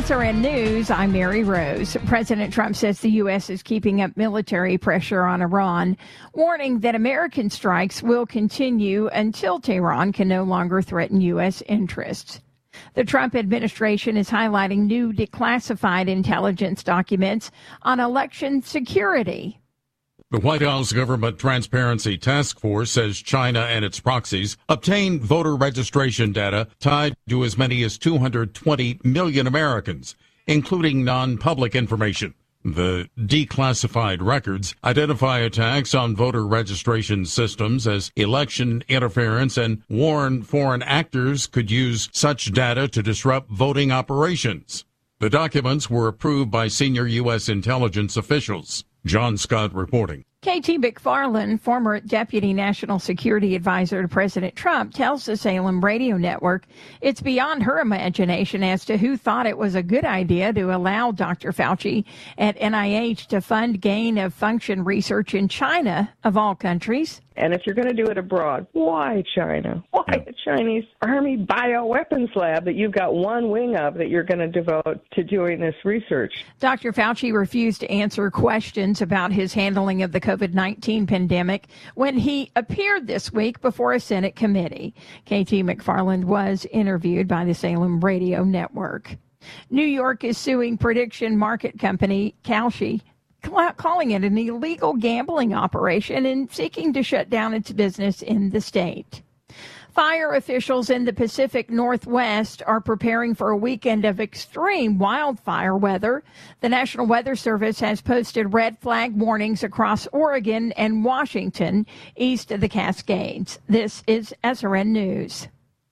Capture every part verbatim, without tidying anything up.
S R N News, I'm Mary Rose. President Trump says the U S is keeping up military pressure on Iran, warning that American strikes will continue until Tehran can no longer threaten U S interests. The Trump administration is highlighting new declassified intelligence documents on election security. The White House Government Transparency Task Force says China and its proxies obtained voter registration data tied to as many as two hundred twenty million Americans, including non-public information. The declassified records identify attacks on voter registration systems as election interference and warn foreign actors could use such data to disrupt voting operations. The documents were approved by senior U S intelligence officials. John Scott reporting. K T McFarland, former Deputy National Security Advisor to President Trump, tells the Salem Radio Network it's beyond her imagination as to who thought it was a good idea to allow Doctor Fauci at N I H to fund gain-of-function research in China, of all countries. And if you're going to do it abroad, why China? Why a Chinese Army bioweapons lab that you've got one wing of that you're going to devote to doing this research? Doctor Fauci refused to answer questions about his handling of the COVID nineteen pandemic when he appeared this week before a Senate committee. K T McFarland was interviewed by the Salem Radio Network. New York is suing prediction market company Kalshi, calling it an illegal gambling operation and seeking to shut down its business in the state. Fire officials in the Pacific Northwest are preparing for a weekend of extreme wildfire weather. The National Weather Service has posted red flag warnings across Oregon and Washington, east of the Cascades. This is S R N News.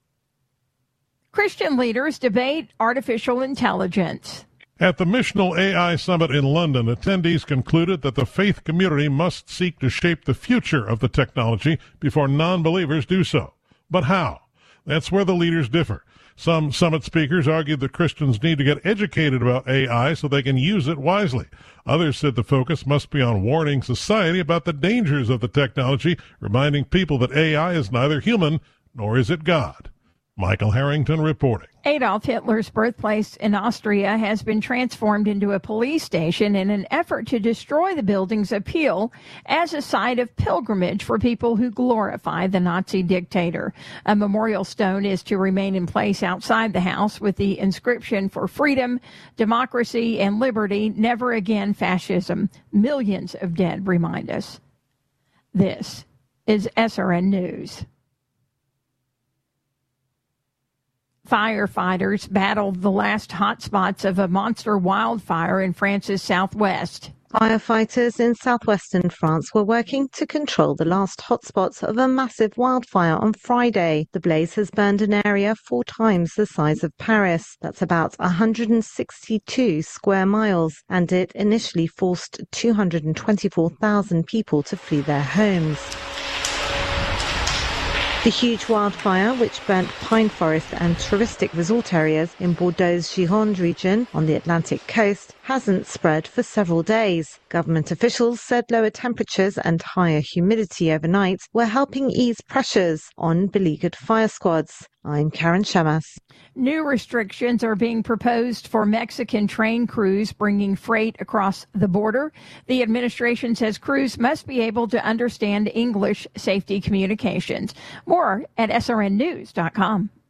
Christian leaders debate artificial intelligence. At the Missional A I Summit in London, attendees concluded that the faith community must seek to shape the future of the technology before non-believers do so. But how? That's where the leaders differ. Some summit speakers argued that Christians need to get educated about A I so they can use it wisely. Others said the focus must be on warning society about the dangers of the technology, reminding people that A I is neither human nor is it God. Michael Harrington reporting. Adolf Hitler's birthplace in Austria has been transformed into a police station in an effort to destroy the building's appeal as a site of pilgrimage for people who glorify the Nazi dictator. A memorial stone is to remain in place outside the house with the inscription for freedom, democracy, and liberty, never again fascism. Millions of dead remind us. This is S R N News. Firefighters battled the last hotspots of a monster wildfire in France's southwest. Firefighters in southwestern France were working to control the last hotspots of a massive wildfire on Friday. The blaze has burned an area four times the size of Paris. That's about one hundred sixty-two square miles, and it initially forced two hundred twenty-four thousand people to flee their homes. The huge wildfire, which burnt pine forest and touristic resort areas in Bordeaux's Gironde region on the Atlantic coast, hasn't spread for several days. Government officials said lower temperatures and higher humidity overnight were helping ease pressures on beleaguered fire squads. I'm Karen Shamas. New restrictions are being proposed for Mexican train crews bringing freight across the border. The administration says crews must be able to understand English safety communications. More at S R N news dot com.